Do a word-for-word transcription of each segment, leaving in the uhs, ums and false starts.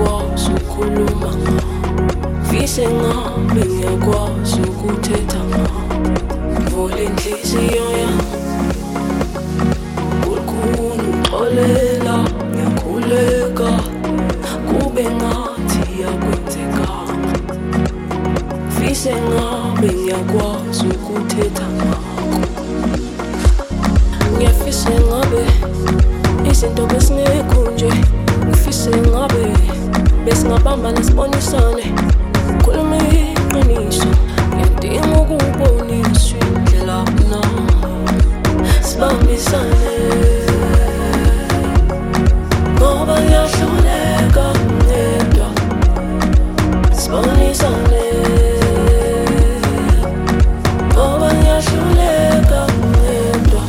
ngiyakwazi ukukhuluma ngifise ngabe ngiyakwazi ukuthetha ngivula inhliziyo yami ukhulu uxolela ngiyakhuleka kube ngathi yakwenzeka ngifise ngabe ngiyakwazi ukuthetha ngakho ngiyafise ngabe izinto besingekho nje ngifise ngabe besingabambana sibonisane khuluma iqiniso ngiyadinga ukuboniswa indlela na sibambisane ngoba ngiyahluleka ngedwa sibonisane ngoba ngiyahluleka ngedwa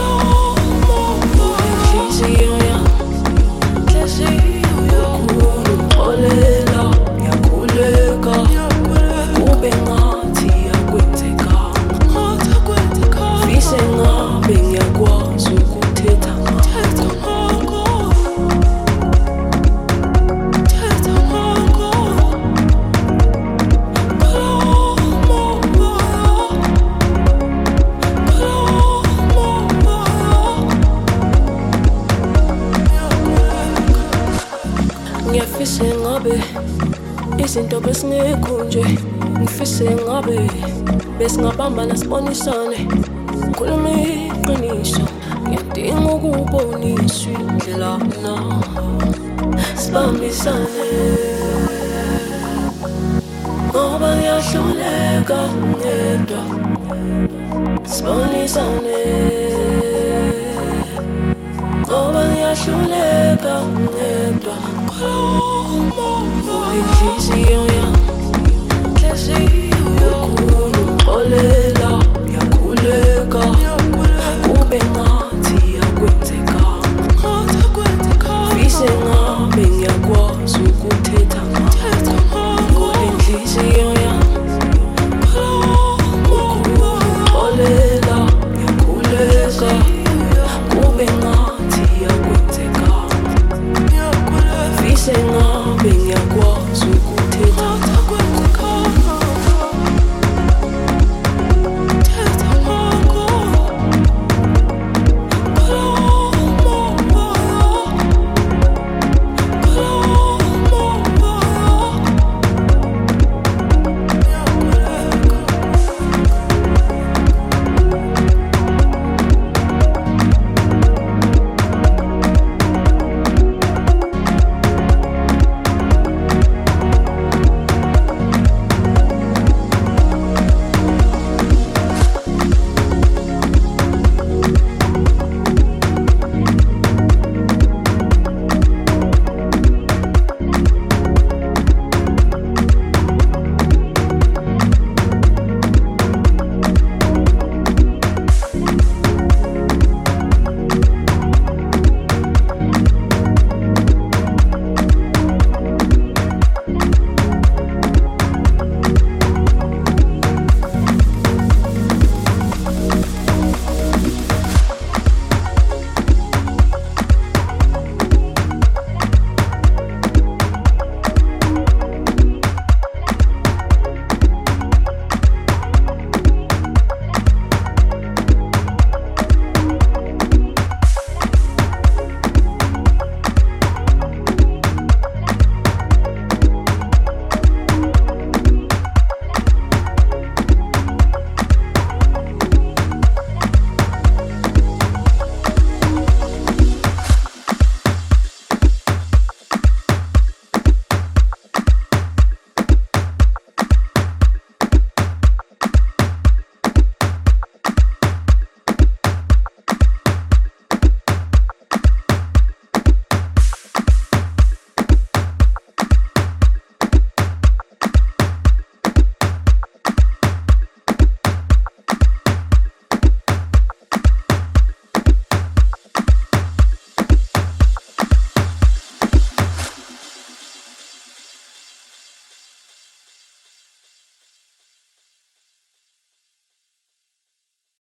inhliziyo yami inhliziyo ukhulu uxolela ngiyakhuleka kube ngathi yakwenzeka ngifise ngabe ngiyakwazi ukuthetha ngakho ngiyafise ngabe izinto besingekho nje ngifise ngabe besingabambana sibonisane khuluma iqiniso ngiyadinga ukuboniswa indlela na sibambisane ngoba ngiyahluleka ngedwa sibonisane ngoba ngiyahluleka ngedwa inhliziyo yami inhliziyo